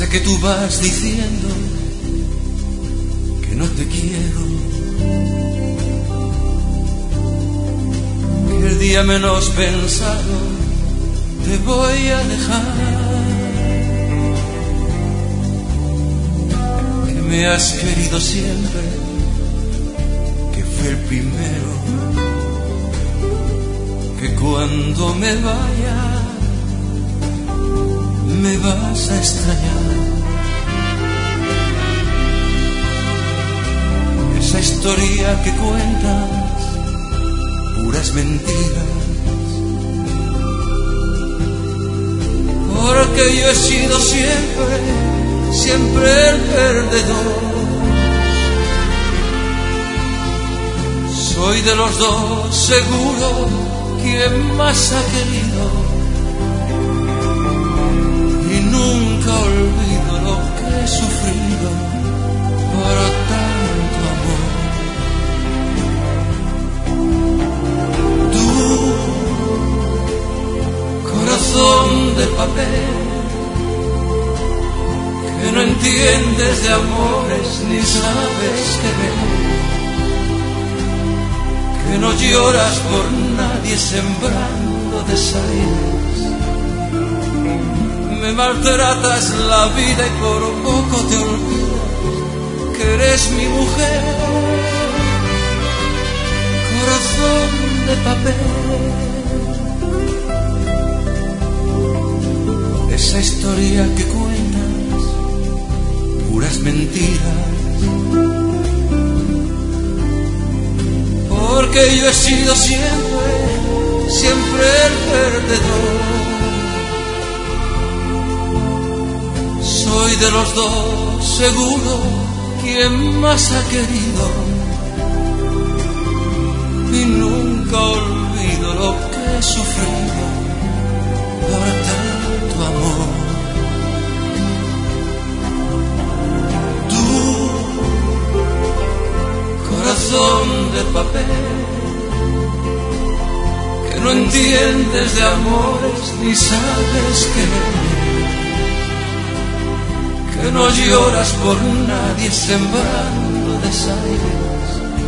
que tú vas diciendo que no te quiero, que el día menos pensado te voy a dejar, que me has querido siempre, que fue el primero, que cuando me vaya me vas a extrañar. Esa historia que cuentas, puras mentiras, porque yo he sido siempre, siempre el perdedor. Soy de los dos seguro quien más ha querido, nunca olvido lo que he sufrido por tanto amor. Tú, corazón de papel, que no entiendes de amores ni sabes querer, que no lloras por nadie sembrando desaires. Me maltratas la vida y por poco te olvidas que eres mi mujer, corazón de papel. Esa historia que cuentas, puras mentiras, porque yo he sido siempre, siempre el perdedor. Soy de los dos seguro quien más ha querido, y nunca olvido lo que he sufrido por tanto amor. Tú, corazón de papel, que no entiendes de amores ni sabes querer, que no lloras por nadie sembrando desaires.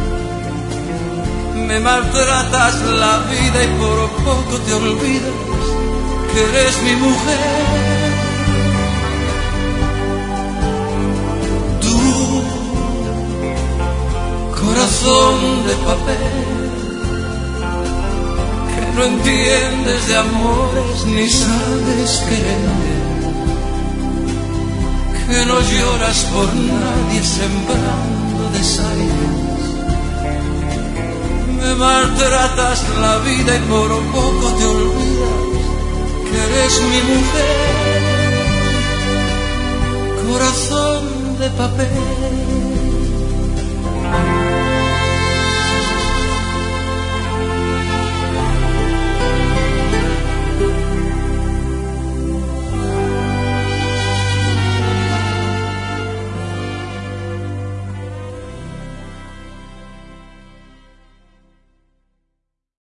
Me maltratas la vida y por poco te olvidas que eres mi mujer. Tú, corazón de papel, que no entiendes de amores ni sabes querer, que no lloras por nadie sembrando desaires. Me maltratas la vida y por poco te olvidas que eres mi mujer, corazón de papel.